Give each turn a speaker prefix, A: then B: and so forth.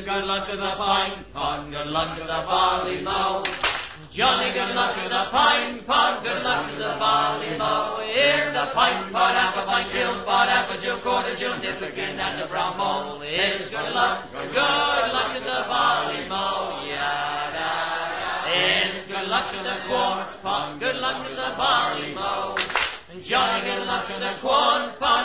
A: good luck to the pine pond, good luck to the barley mow. Johnny, good luck to the pine pod, good luck to the barley mow. Here's the pine pod, half a pint, Jill pod, half a Jill, quarter Jill, nip again, and the brown bowl. Here's good luck to the barley mow. Yada. Here's good luck to the quart pot, good luck to the barley mow. Johnny, good luck to the quart pot.